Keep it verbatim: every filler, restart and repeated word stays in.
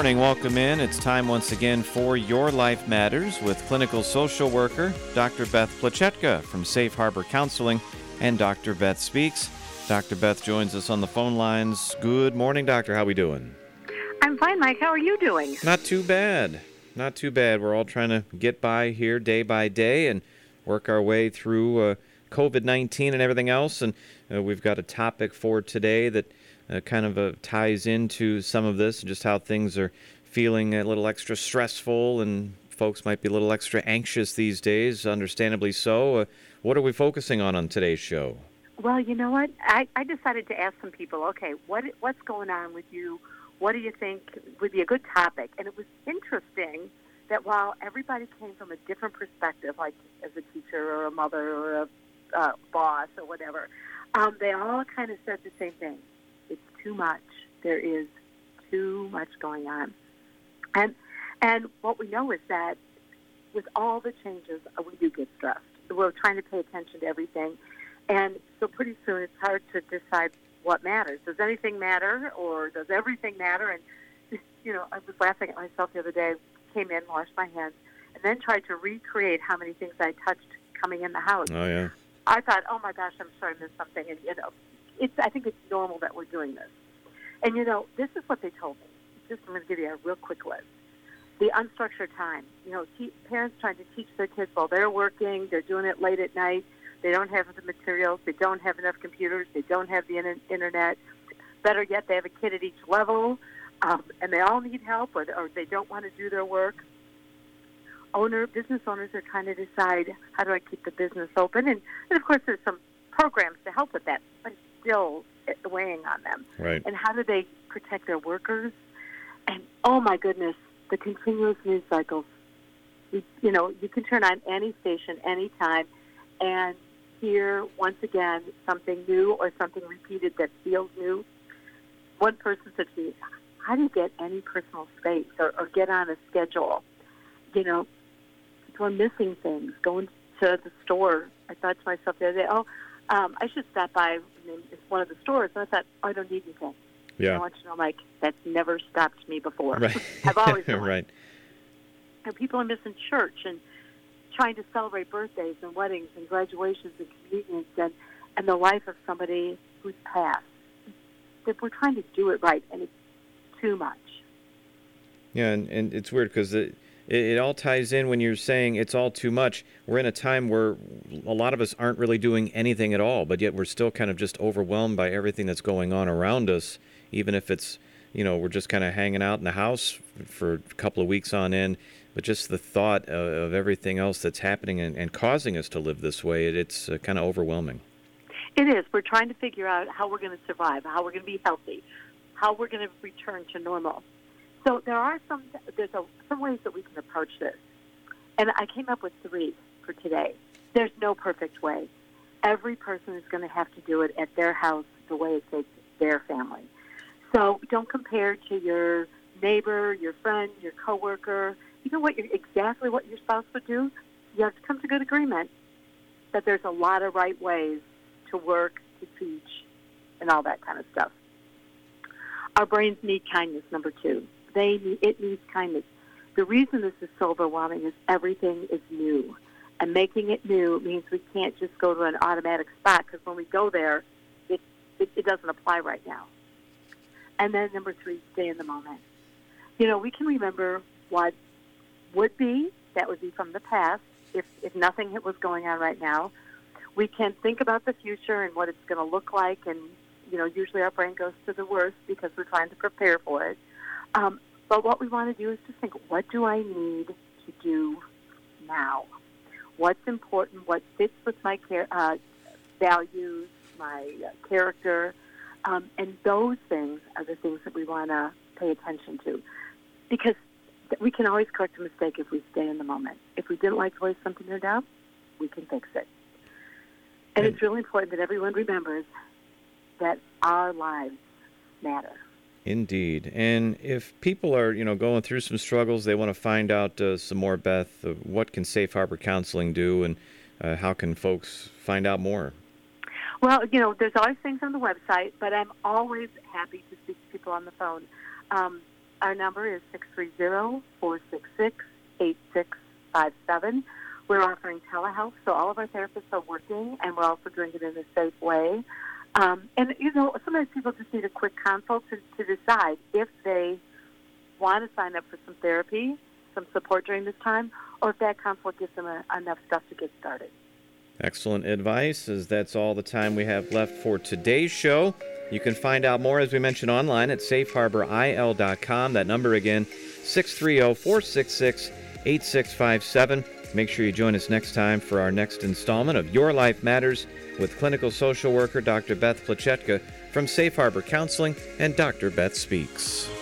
morning. Welcome in. It's time once again for Your Life Matters with clinical social worker Doctor Beth Plachetka from Safe Harbor Counseling and Doctor Beth Speaks. Doctor Beth joins us on the phone lines. Good morning, Doctor. How are we doing? I'm fine, Mike. How are you doing? Not too bad. Not too bad. We're all trying to get by here day by day and work our way through uh, covid nineteen and everything else. And uh, we've got a topic for today that uh, kind of uh, ties into some of this, just how things are feeling a little extra stressful and folks might be a little extra anxious these days, understandably so. Uh, what are we focusing on on today's show? Well, you know what? I, I decided to ask some people, okay, what what's going on with you? What do you think would be a good topic? And it was interesting that while everybody came from a different perspective, like as a teacher or a mother or a uh, boss or whatever, um, they all kind of said the same thing. It's too much. There is too much going on. And and what we know is that with all the changes, uh, we do get stressed. We're trying to pay attention to everything. And so pretty soon it's hard to decide what matters. Does anything matter or does everything matter? And, you know, I was laughing at myself the other day, came in, washed my hands, and then tried to recreate how many things I touched coming in the house. Oh, yeah. I thought, oh, my gosh, I'm sure I missed something. And, you know, it's, I think it's normal that we're doing this. And, you know, this is what they told me. Just I'm going to give you a real quick list. The unstructured time. You know, te- parents trying to teach their kids while they're working, they're doing it late at night. They don't have the materials. They don't have enough computers. They don't have the in- internet. Better yet, they have a kid at each level, um, and they all need help, or, or they don't want to do their work. Owner, business owners are trying to decide, how do I keep the business open? And, and of course, there's some programs to help with that, but it's still weighing on them. Right. And how do they protect their workers? And, oh, my goodness, the continuous news cycles. You, you know, you can turn on any station, anytime, and hear once again something new or something repeated that feels new. One person said to me, how do you get any personal space or, or get on a schedule? You know, people are missing things. Going to the store, I thought to myself the other day, oh, um, I should stop by one of the stores. And I thought, oh, I don't need anything. Yeah. I want you to know, Mike, that's never stopped me before. Right. I've always done. Right. And people are missing church and trying to celebrate birthdays and weddings and graduations and communions and, and the life of somebody who's passed. If we're trying to do it right, and it's too much. Yeah, and, and it's weird because it, it, it all ties in when you're saying it's all too much. We're in a time where a lot of us aren't really doing anything at all, but yet we're still kind of just overwhelmed by everything that's going on around us, even if it's, you know, we're just kind of hanging out in the house for a couple of weeks on end. But just the thought of, of everything else that's happening and, and causing us to live this way, it, it's uh, kind of overwhelming. It is. We're trying to figure out how we're going to survive, how we're going to be healthy, how we're going to return to normal. So there are some there's a, some ways that we can approach this. And I came up with three for today. There's no perfect way. Every person is going to have to do it at their house the way it fits their family. So don't compare to your neighbor, your friend, your coworker. You know what? You're, exactly what your spouse would do. You have to come to good agreement that there's a lot of right ways to work, to teach, and all that kind of stuff. Our brains need kindness, number two. They need, it needs kindness. The reason this is so overwhelming is everything is new. And making it new means we can't just go to an automatic spot because when we go there, it, it, it doesn't apply right now. And then number three, stay in the moment. You know, we can remember what would be, that would be from the past, if, if nothing was going on right now. We can think about the future and what it's going to look like, and, you know, usually our brain goes to the worst because we're trying to prepare for it. Um, but what we want to do is just think, what do I need to do now? What's important? What fits with my care, uh, values, my uh, character? Um, and those things are the things that we want to pay attention to. Because we can always correct a mistake if we stay in the moment. If we didn't like the way something turned out, we can fix it. And, and it's really important that everyone remembers that our lives matter. Indeed. And if people are, you know, going through some struggles, they want to find out uh, some more, Beth, uh, what can Safe Harbor Counseling do, and uh, how can folks find out more? Well, you know, there's always things on the website, but I'm always happy to speak to people on the phone. Um, our number is six three zero, four six six, eight six five seven. We're offering telehealth, so all of our therapists are working, and we're also doing it in a safe way. Um, and, you know, sometimes people just need a quick consult to, to decide if they want to sign up for some therapy, some support during this time, or if that consult gives them a, enough stuff to get started. Excellent advice, as that's all the time we have left for today's show. You can find out more, as we mentioned, online at safe harbor I L dot com. That number again, six three zero, four six six, eight six five seven. Make sure you join us next time for our next installment of Your Life Matters with clinical social worker Doctor Beth Plachetka from Safe Harbor Counseling and Doctor Beth Speaks.